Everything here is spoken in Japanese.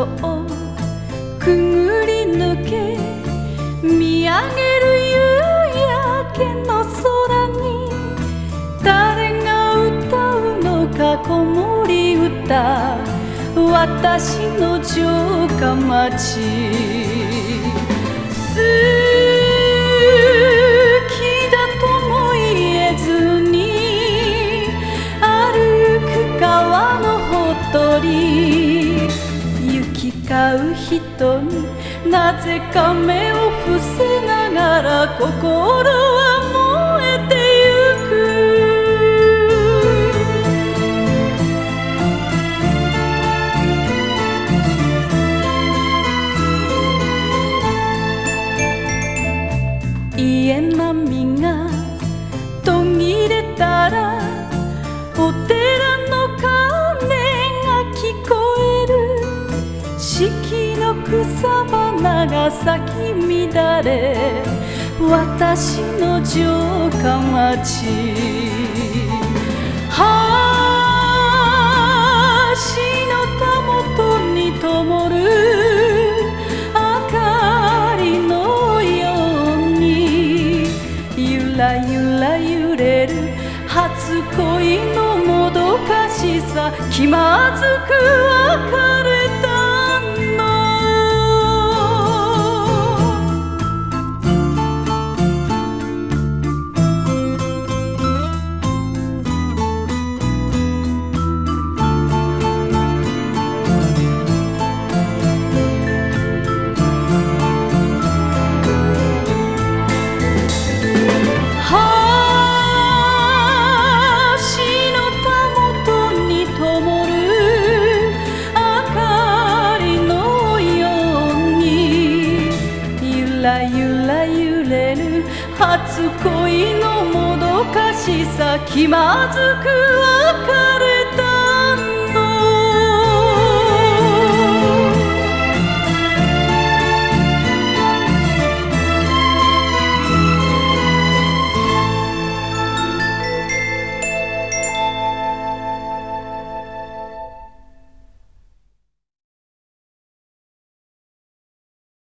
をくぐり抜け見上げる夕焼けの空に誰が歌うのか子守歌私の城下町好きだとも言えずに歩く川のほとり行き交う人になぜか目を伏せながら心は燃えてゆく家波が途切れたらお寺の鐘が聞こえる四季の草花が咲き乱れ私の城下町橋のたもとに灯る明かりのようにゆらゆら揺れる初恋のもどかしさ気まずく別れたのゆら揺れる初恋のもどかしさ気まずく別れ